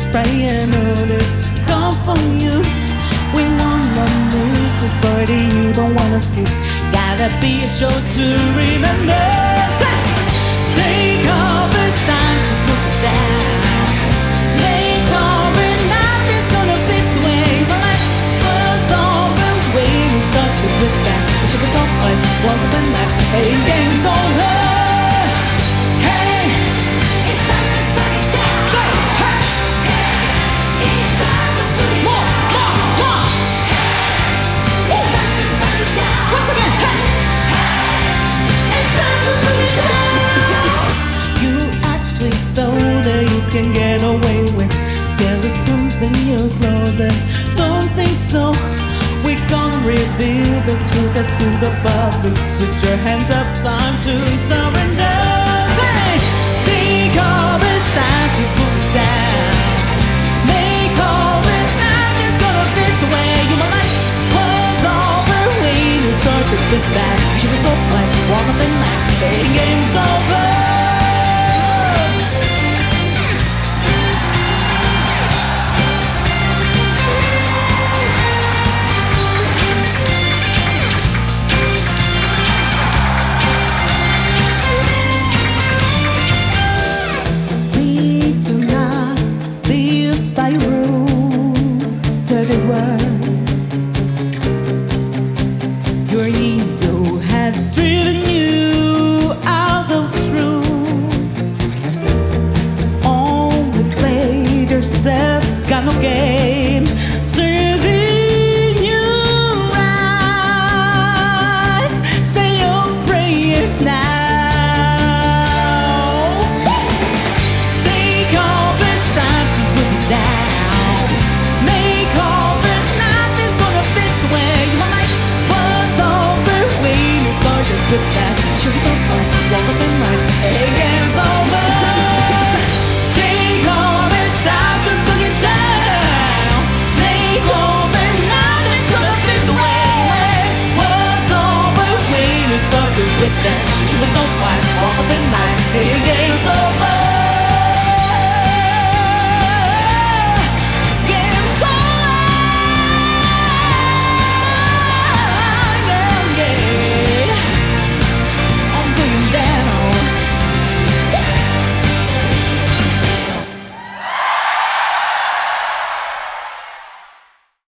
praying orders come from you. We wanna make this party, you don't wanna skip. Gotta be a show to remember. Say, take all this time to put it down. Make all it not is gonna be the way my life was all the way you started with that. It should be gone, boys, one of the night. Hey, game's over. Can get away with skeletons in your closet. Don't think so. We gonna reveal the truth to the public. Put your hands up, time to surrender. Say, take all this time to put it down. Make all it not is gonna fit the way you my life was all the way you started with that. Should we go place one of the night? The game's over. Your ego has driven you out of truth. Only played yourself, got no game, serving you right. Say your prayers now. Take all this time to put it down. Make all the night is gonna fit the way you might. With that